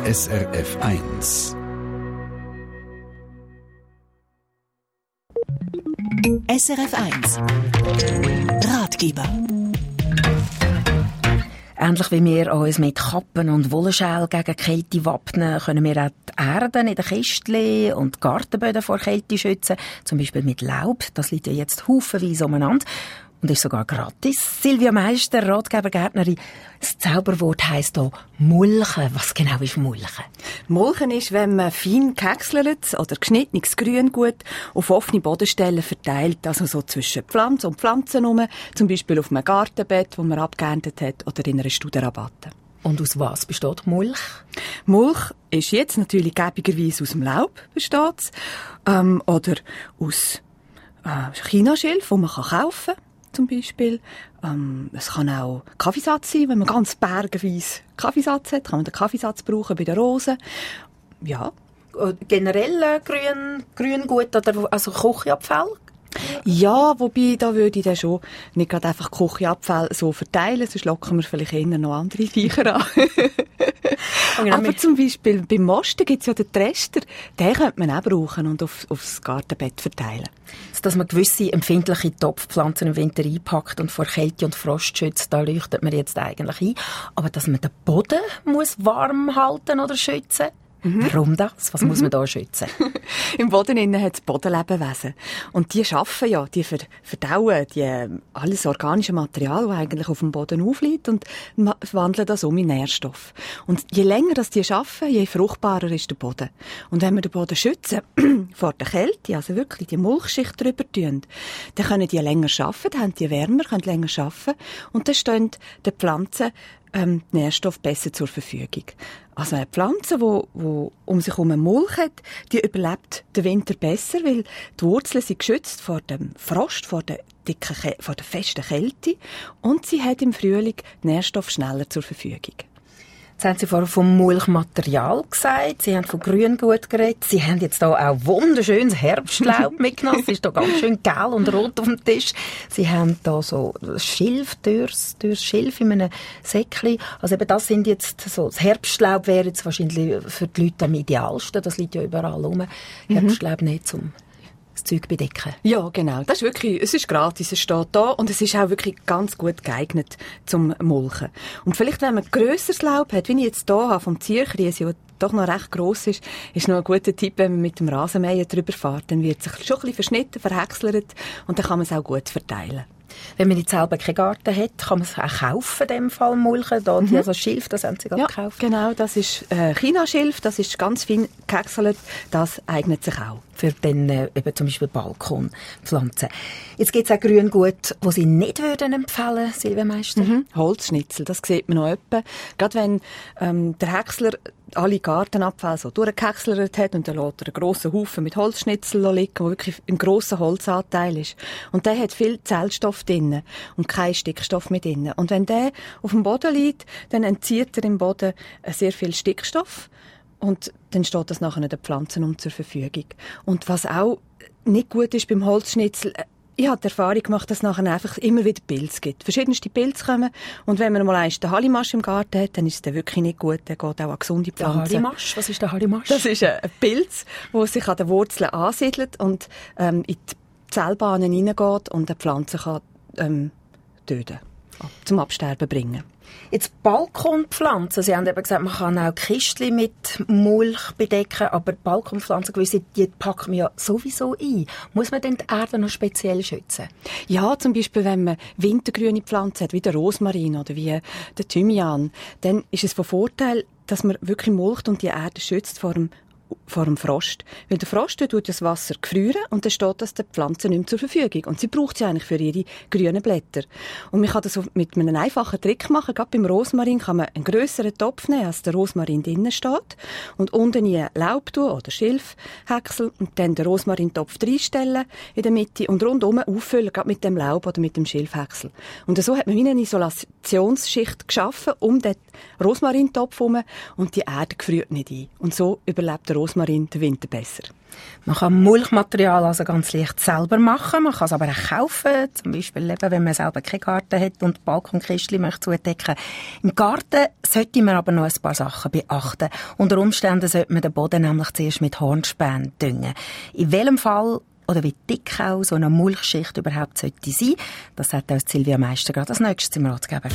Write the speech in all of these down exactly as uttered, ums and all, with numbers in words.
S R F eins. S R F eins Ratgeber. Ähnlich wie wir uns mit Kappen und Wollschäl gegen Kälte wappnen, können wir auch die Erden in den Kistchen und die Gartenböden vor Kälte schützen. Zum Beispiel mit Laub. Das liegt ja jetzt haufenweise umeinander. Und ist sogar gratis. Silvia Meister, Ratgebergärtnerin. Das Zauberwort heisst hier Mulchen. Was genau ist Mulchen? Mulchen ist, wenn man fein gehäckseltes oder geschnittenes Grüngut auf offene Bodenstellen verteilt, also so zwischen Pflanzen und Pflanzen herum, zum Beispiel auf einem Gartenbett, das man abgeerntet hat, oder in einer Studenrabatte. Und aus was besteht Mulch? Mulch ist jetzt natürlich gäbigerweise aus dem Laub besteht, ähm, oder aus äh, Chinaschilf, das man kaufen kann. Zum Beispiel. Ähm, es kann auch Kaffeesatz sein, wenn man ganz bergenweise Kaffeesatz hat, kann man den Kaffeesatz brauchen bei den Rosen. Ja. Generell äh, Grün, Grüngut oder also Küchenabfall? Ja, wobei, da würde ich dann schon nicht gerade einfach Küchenabfall so verteilen, sonst locken wir vielleicht eher noch andere Viecher an. Aber zum Beispiel beim Mosten gibt es ja den Trester, den könnte man auch brauchen und auf, aufs Gartenbett verteilen. Dass man gewisse empfindliche Topfpflanzen im Winter einpackt und vor Kälte und Frost schützt, da leuchtet man jetzt eigentlich ein. Aber dass man den Boden muss warm halten oder schützen, mhm. Warum das? Was mhm. muss man da schützen? Im Boden innen hat es Bodenlebewesen. Und die schaffen ja, die verdauen die, alles organische Material, das eigentlich auf dem Boden aufliegt, und wandeln das um in Nährstoff. Und je länger das die schaffen, je fruchtbarer ist der Boden. Und wenn wir den Boden schützen vor der Kälte, also wirklich die Mulchschicht drüber tun, dann können die länger arbeiten, dann haben die wärmer, können länger arbeiten, und dann stehen den Pflanzen ähm, Nährstoff besser zur Verfügung. Also eine Pflanze, die, die um sich herum Mulch hat, die überlebt den Winter besser, weil die Wurzeln sind geschützt vor dem Frost, vor der dicken, vor der festen Kälte, und sie hat im Frühling Nährstoff schneller zur Verfügung. Jetzt haben Sie vorhin vom Mulchmaterial gesagt, Sie haben von Grüngut geredet, Sie haben jetzt hier auch wunderschönes Herbstlaub mitgenommen, es ist hier ganz schön gelb und rot auf dem Tisch. Sie haben hier so Schilf, dürres, dürres Schilf in einem Säckchen. Also eben das sind jetzt so, das Herbstlaub wäre jetzt wahrscheinlich für die Leute am idealsten, das liegt ja überall rum. Mhm. Herbstlaub nicht zum das Zeug bedecken. Ja, genau. Das ist wirklich, es ist gratis, es steht da, und es ist auch wirklich ganz gut geeignet zum Mulchen. Und vielleicht, wenn man grösseres Laub hat, wie ich jetzt hier habe, vom Zierkries, der doch noch recht gross ist, ist noch ein guter Tipp, wenn man mit dem Rasenmäher drüber fährt, dann wird es sich schon ein bisschen verschnitten, verhäckslert, und dann kann man es auch gut verteilen. Wenn man jetzt selber keinen Garten hat, kann man es auch kaufen, in dem Fall Mulchen. Da, mhm. Also Schilf, das haben Sie gerade ja, gekauft. Genau, das ist äh, Chinaschilf, das ist ganz fein gehäckselt, das eignet sich auch. Für dann äh, eben zum Beispiel Balkonpflanzen. Jetzt gibt es auch Grüngut, das Sie nicht würden empfehlen, Silvia Meister. Mhm. Holzschnitzel, das sieht man noch etwa. Gerade wenn ähm, der Häcksler alle Gartenabfälle so durchgehäckslert hat und dann lässt er einen grossen Haufen mit Holzschnitzel liegen, wo wirklich ein grosser Holzanteil ist. Und der hat viel Zellstoff drin und kein Stickstoff mit drin. Und wenn der auf dem Boden liegt, dann entzieht er im Boden sehr viel Stickstoff. Und dann steht das nachher den Pflanzen um zur Verfügung. Und was auch nicht gut ist beim Holzschnitzel, ich habe die Erfahrung gemacht, dass es nachher einfach immer wieder Pilze gibt. Verschiedenste Pilze kommen. Und wenn man mal einst den Hallimasch im Garten hat, dann ist es dann wirklich nicht gut. Der geht auch an gesunde Pflanzen. Der Hallimasch? Was ist der Hallimasch? Das ist ein Pilz, der sich an den Wurzeln ansiedelt und ähm, in die Zellbahnen hineingeht und eine Pflanze kann ähm, töten, zum Absterben bringen. Jetzt Balkonpflanzen. Sie haben eben gesagt, man kann auch Kistchen mit Mulch bedecken, aber Balkonpflanzen, gewisse, die packen wir ja sowieso ein. Muss man denn die Erde noch speziell schützen? Ja, zum Beispiel, wenn man wintergrüne Pflanzen hat, wie der Rosmarin oder wie der Thymian, dann ist es von Vorteil, dass man wirklich mulcht und die Erde schützt vor dem vor dem Frost. Weil der Frost tut das Wasser gefrieren und dann steht das der Pflanze nicht mehr zur Verfügung. Und sie braucht sie eigentlich für ihre grünen Blätter. Und man kann das mit einem einfachen Trick machen. Gerade beim Rosmarin kann man einen grösseren Topf nehmen, als der Rosmarin drinnen steht. Und unten in Laub tun oder Schilfhäcksel und dann den Rosmarintopf reinstellen in der Mitte und rundum auffüllen, gerade mit dem Laub oder mit dem Schilfhäcksel. Und so hat man wie eine Isolationsschicht geschaffen um den Rosmarintopf herum und die Erde gefriert nicht ein. Und so überlebt der Rosmarin den Winter besser. Man kann Mulchmaterial also ganz leicht selber machen, man kann es aber auch kaufen, zum Beispiel eben, wenn man selber keinen Garten hat und Balkonkistchen möchte zudecken. Im Garten sollte man aber noch ein paar Sachen beachten. Unter Umständen sollte man den Boden nämlich zuerst mit Hornspänen düngen. In welchem Fall oder wie dick auch so eine Mulchschicht überhaupt sollte sein, das sagt uns Silvia Meister gerade als nächstes im Ratgeber.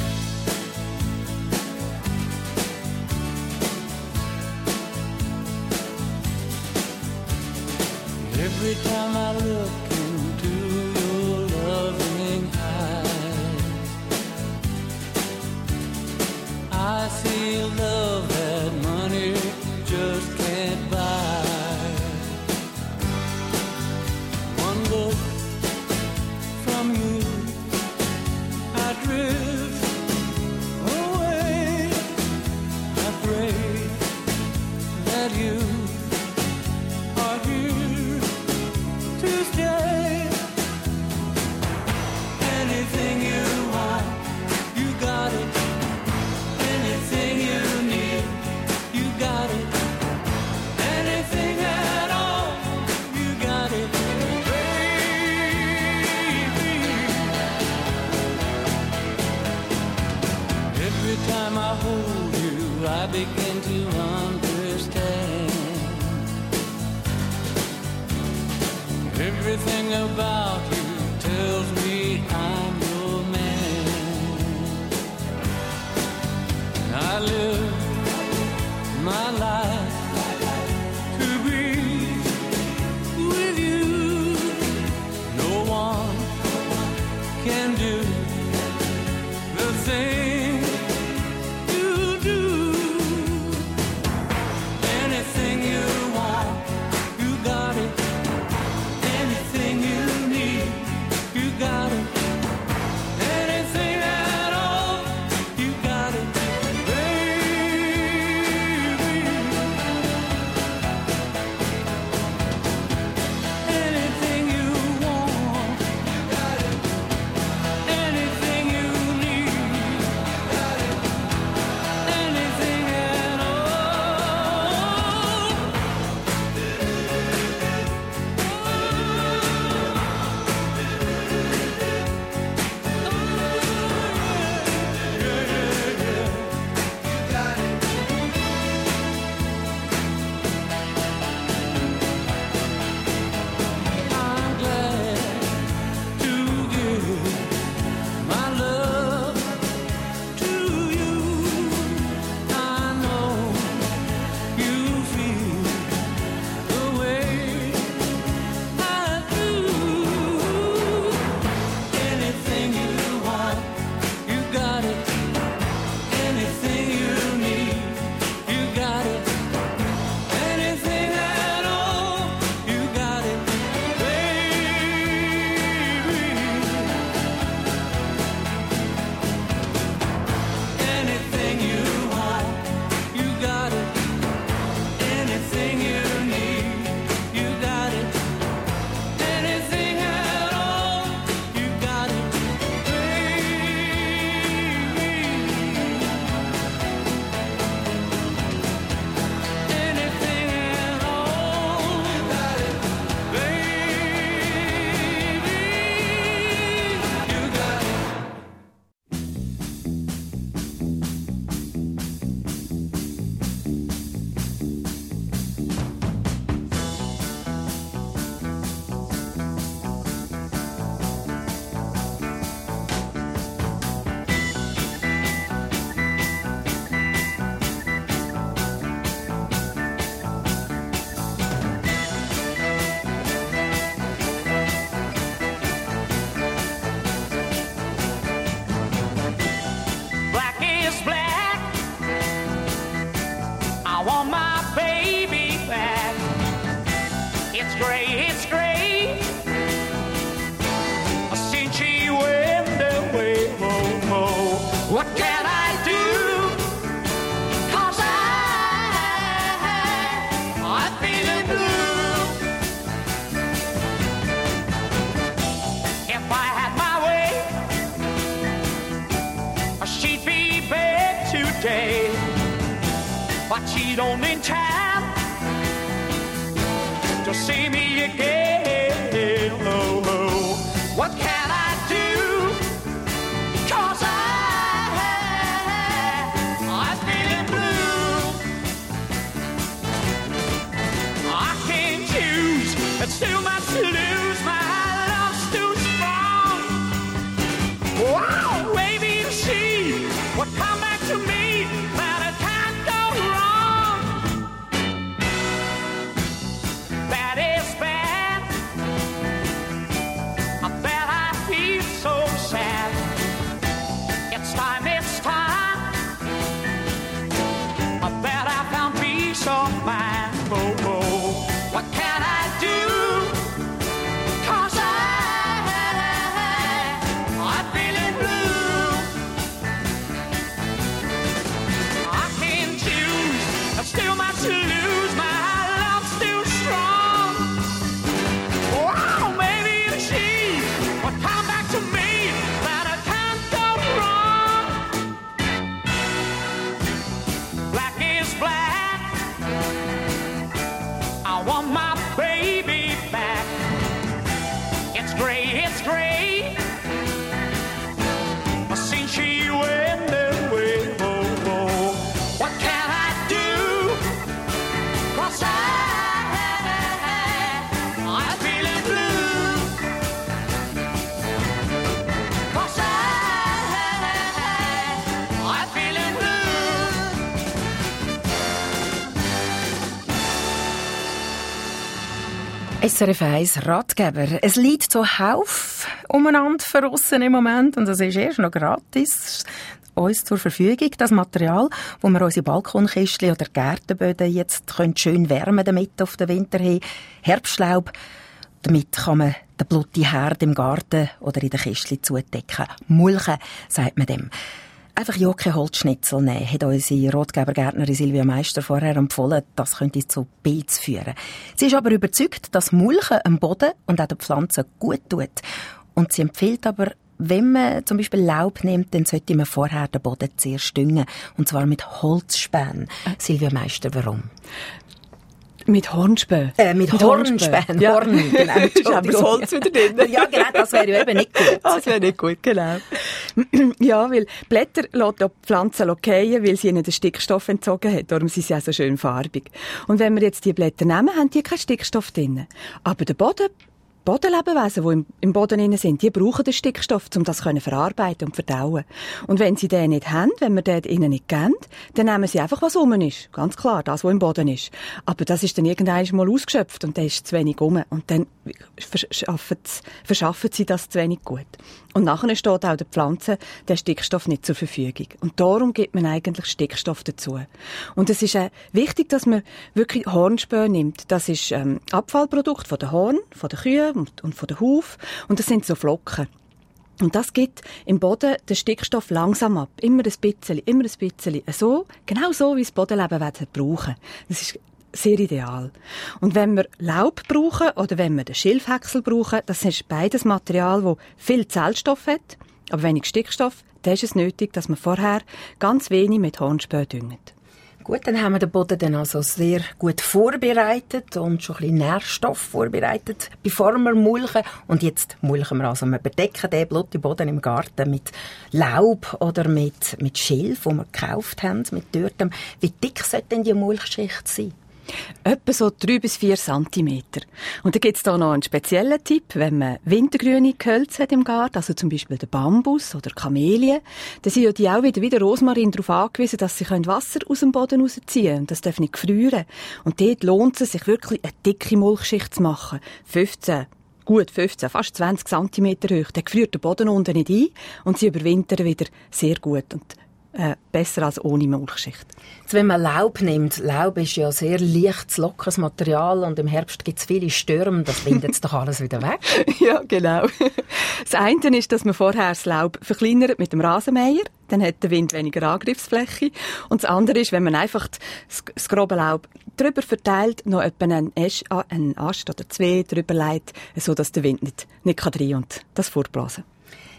Every time I look into your loving eyes, I see a love that money just can't buy. One look from you, I drift away. I pray that you are here to stay. Anything you want, you got it. Anything you need, you got it. Anything at all, you got it, baby. Every time I hold you, I begin to understand. Everything about you tells me I'm your man. I live my life to be with you. No one can do the thing you do. Anything you want, you got it. Anything you need, you got it. Anything at all, you got it, baby. Anything you want, you got it. Anything you need, you got it. Anything at all. I'm glad to give my love to you. I know you feel the way I do. Anything you want, you got it. Anything you need, you got it. Anything at all, you got it, baby. Anything you want, you got it. Anything you need, you got it. Anything at all, you got it, baby. Anything at all, you got it, baby. You got it. Black is black. I want my baby back. It's gray, it's gray. Since she went away, oh, oh. What can I do? 'Cause I, I'm feeling blue. If I had my way, she'd be back today, but she don't in time. to see me again. Oh, oh. What can I do? 'Cause I, I'm feeling blue. I can't choose, it's too much to lose. My love's too strong. Wow, maybe she would come back to me, but it can't go wrong. That is bad. I bet I feel so sad. It's time, it's time. I bet I found peace of mind. Oh, oh. What can I do? 'Cause I, I'm feeling blue. I can't choose, there's still much to lose. My love's too strong. Wow, maybe if she would come back to me, but I can't go wrong. Black is black. I want my baby back. It's gray, it's gray. Since she went away, oh, oh. What can I do? 'Cause I, I'm feeling blue. 'Cause I, I'm feeling blue. S R F eins Ratgeber. Es liegt so Hauf umeinander verrissen im Moment und es ist erst noch gratis uns zur Verfügung, das Material, wo wir unsere Balkonkistchen oder Gärtenböden jetzt können schön wärmen damit auf den Winter hin. Herbstlaub, damit kann man den blutigen Herd im Garten oder in den Kistchen zudecken. Mulchen, sagt man dem. Einfach ja keine Holzschnitzel nehmen, hat unsere Rotgebergärtnerin Silvia Meister vorher empfohlen. Das könnte zu Pilz führen. Sie ist aber überzeugt, dass Mulchen am Boden und auch den Pflanzen gut tut. Und sie empfiehlt aber, wenn man zum Beispiel Laub nimmt, dann sollte man vorher den Boden zuerst düngen. Und zwar mit Holzspänen. Silvia Meister, warum? Mit Hornspänen. Äh, mit, mit Hornspänen. Ja. Horn, genau. Ist aber das Holz wieder drin. Ja, genau, das wäre ja eben nicht gut. Das wäre nicht gut, genau. Ja, weil Blätter lässt die Pflanzen fallen, weil sie ihnen den Stickstoff entzogen hat. Darum sind sie auch so schön farbig. Und wenn wir jetzt die Blätter nehmen, haben die keinen Stickstoff drin. Aber der Boden, Bodenlebewesen, die im, im Boden drin sind, die brauchen den Stickstoff, um das zu verarbeiten und verdauen. Und wenn sie den nicht haben, wenn wir den ihnen nicht geben, dann nehmen sie einfach, was rum ist. Ganz klar, das, was im Boden ist. Aber das ist dann irgendwann mal ausgeschöpft und dann ist zu wenig rum. Und dann verschaffen sie das zu wenig gut. Und nachher steht auch der Pflanze der Stickstoff nicht zur Verfügung. Und darum gibt man eigentlich Stickstoff dazu. Und es ist äh, wichtig, dass man wirklich Hornspäne nimmt. Das ist ähm, Abfallprodukt von den Horn, von den Kühen und, und von den Huf. Und das sind so Flocken. Und das gibt im Boden den Stickstoff langsam ab. Immer ein bisschen, immer ein bisschen. So, genau so, wie das Bodenlebewesen brauchen. Das ist sehr ideal. Und wenn wir Laub brauchen oder wenn wir den Schilfhäcksel brauchen, das ist beides Material, das viel Zellstoff hat, aber wenig Stickstoff, dann ist es nötig, dass man vorher ganz wenig mit Hornspänen düngt. Gut, dann haben wir den Boden dann also sehr gut vorbereitet und schon ein bisschen Nährstoff vorbereitet, bevor wir mulchen. Und jetzt mulchen wir also. Wir bedecken den blutigen Boden im Garten mit Laub oder mit, mit Schilf, das wir gekauft haben, mit Dürrtem. Wie dick sollte denn die Mulchschicht sein? Etwa so drei bis vier Zentimeter. Und da gibt's da noch einen speziellen Tipp, wenn man wintergrüne Gehölze hat im Garten, also zum Beispiel der Bambus oder Kamelien, dann sind ja die auch wieder wie der Rosmarin darauf angewiesen, dass sie Wasser aus dem Boden rausziehen können. Und das darf nicht gefrieren. Und dort lohnt es sich wirklich, eine dicke Mulchschicht zu machen. fünfzehn Gut, fünfzehn, fast zwanzig Zentimeter hoch. Dann gefriert der Boden unten nicht ein und sie überwintern wieder sehr gut. Und Äh, besser als ohne Mulchschicht. Jetzt, wenn man Laub nimmt, Laub ist ja sehr leichtes, lockeres Material und im Herbst gibt es viele Stürme, das windet es doch alles wieder weg. Ja, genau. Das eine ist, dass man vorher das Laub verkleinert mit dem Rasenmäher, dann hat der Wind weniger Angriffsfläche. Und das andere ist, wenn man einfach das, das grobe Laub drüber verteilt, noch etwa einen Ast, einen Ast oder zwei drüber legt, so dass der Wind nicht, nicht rein kann und das fortblasen.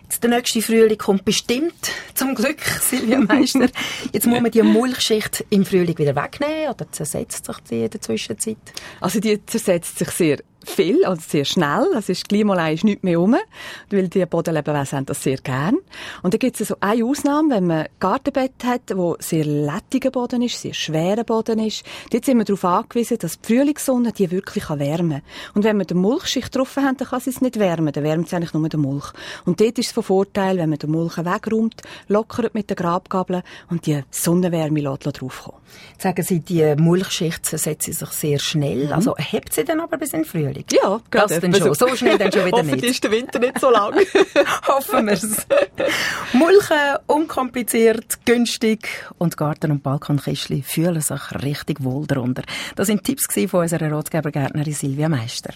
Jetzt der nächste Frühling kommt bestimmt, zum Glück, Silvia Meister. Jetzt muss man die Mulchschicht im Frühling wieder wegnehmen oder zersetzt sich die in der Zwischenzeit? Also die zersetzt sich sehr viel, also sehr schnell. Das ist, gleich mal ist nichts mehr rum, weil die Bodenlebewesen haben das sehr gern. Und da gibt es so eine Ausnahme, wenn man ein Gartenbett hat, wo sehr lättiger Boden ist, sehr schwerer Boden ist. Dort sind wir darauf angewiesen, dass die Frühlingssonne die wirklich wärmen kann. Und wenn wir die Mulchschicht drauf haben, dann kann sie es nicht wärmen. Dann wärmt es eigentlich nur den Mulch. Und dort ist es von Vorteil, wenn man den Mulch wegräumt, lockert mit den Grabgabeln und die Sonnenwärme lässt draufkommen. Sagen Sie, die Mulchschicht zersetzt sich sehr schnell. Mhm. Also hebt sie dann aber bis in den Frühling? Ja, das dann schon. So schnell dann schon wieder nicht. Hoffentlich ist der Winter nicht so lang. Hoffen wir es. Mulchen, unkompliziert, günstig und Garten- und Balkonkistchen fühlen sich richtig wohl darunter. Das sind Tipps von unserer Ratgebergärtnerin Silvia Meister.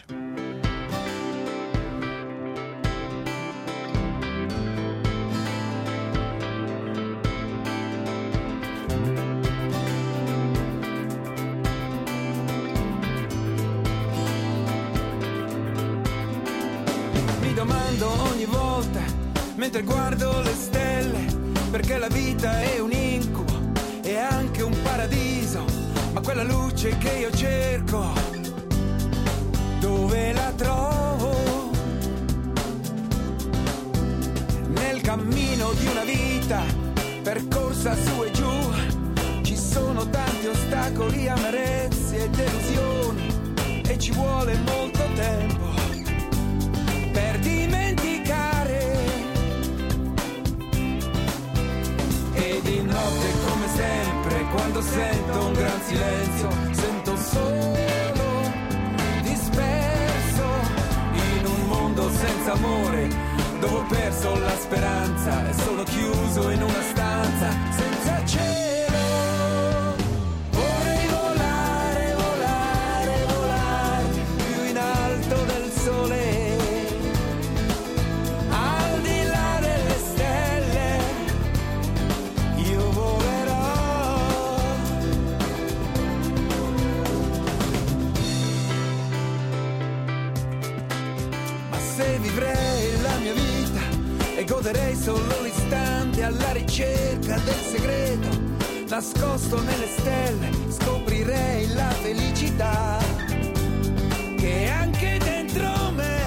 Domando ogni volta mentre guardo le stelle, perché la vita è un incubo e anche un paradiso, ma quella luce che io cerco dove la trovo? Nel cammino di una vita percorsa su e giù, ci sono tanti ostacoli, amarezze e delusioni e ci vuole molto tempo per dimenticare. E di notte come sempre, quando sento un gran silenzio, sento solo disperso in un mondo senza amore, dove ho perso la speranza e sono chiuso in una stanza senza cielo. Vorrei volare, volare, volare più in alto del sole, vivrei la mia vita e goderei solo l'istante alla ricerca del segreto nascosto nelle stelle, scoprirei la felicità che è anche dentro me.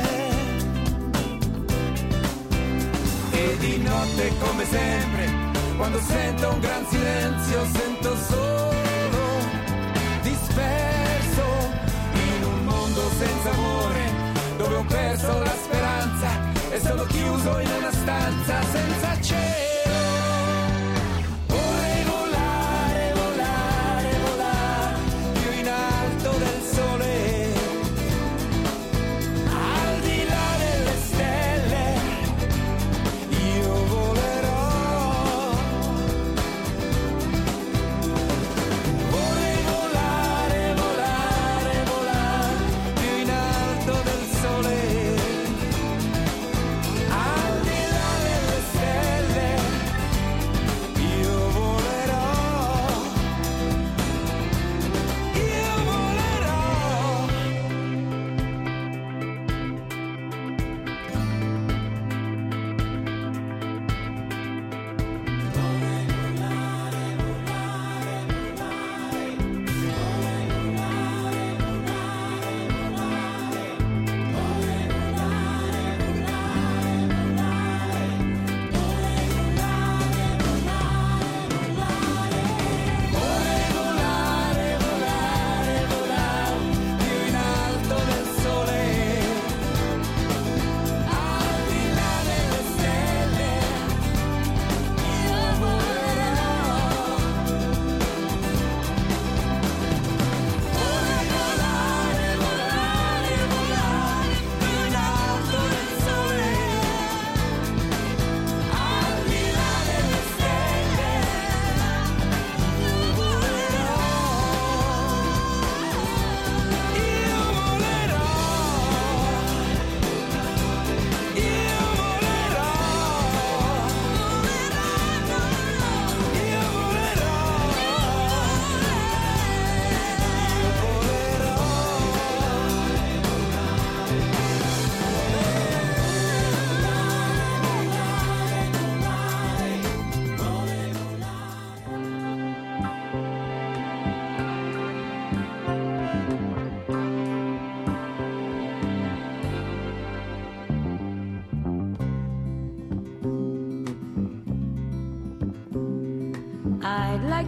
E di notte come sempre, quando sento un gran silenzio, sento solo disperso in un mondo senza amore, dove ho perso la speranza e sono chiuso in una stanza senza cielo. Vorrei volare, volare, volare più in alto del sole, al di là delle stelle io volerò.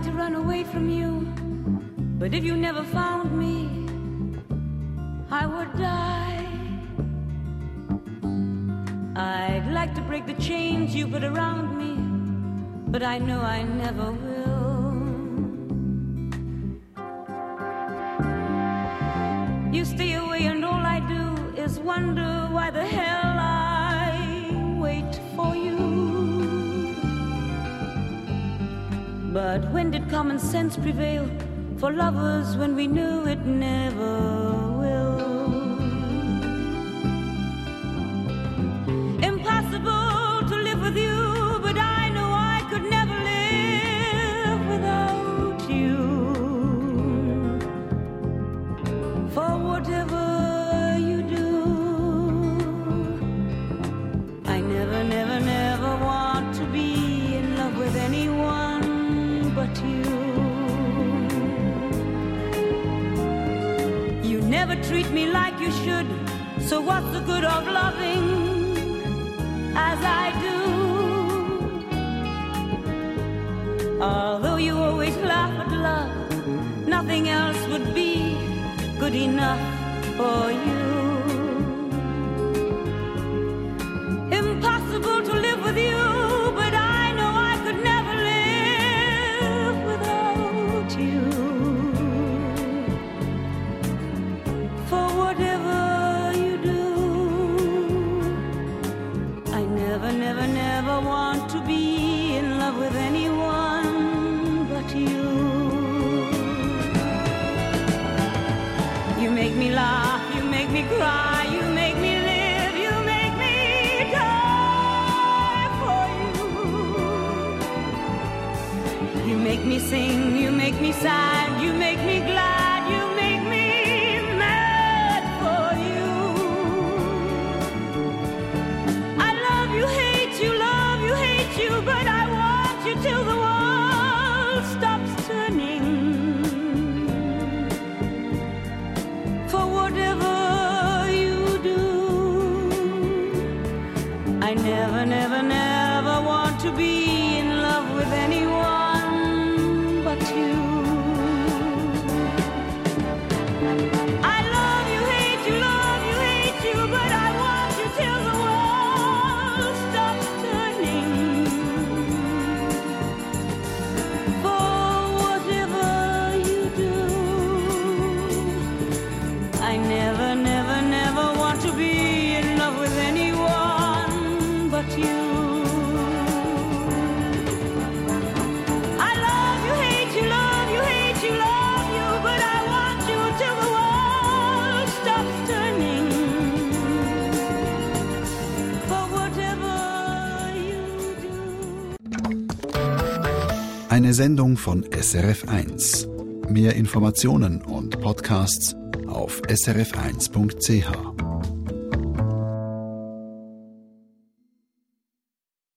to run away from you, but if you never found me, I would die. I'd like to break the chains you put around me, but I know I never will. You stay away and all I do is wonder why the hell I wait for you. But when did common sense prevail for lovers when we knew it never will? Impossible to live with you, but I know I could never live without you. For whatever you do, I never, never, never want to be in love with anyone but you. You never treat me like you should, so what's the good of loving as I do? Although you always laugh at love, nothing else would be good enough for you. Impossible to live with you, but I know I could never live without you. For whatever you do, I never, never, never want to be in love with anyone but you. You make me laugh, you make me cry, you make me live, you make me die for you. You make me sing, you make me sad, you make me glad, you make me mad for you. I love you, hate you, love you, hate you, but I want you till the world stops turning. For whatever you do, I never, never, never want to be in love with anyone but you. I love you, hate you, love you, hate you, but I want you till the world stops turning. For whatever you do, I never, never, never want to be in love with anyone but you. I love you, hate you, love you, hate you, love you, but I want you till the world stops turning. For whatever you do. Eine Sendung von S R F eins. Mehr Informationen und Podcasts auf s r f eins punkt c h.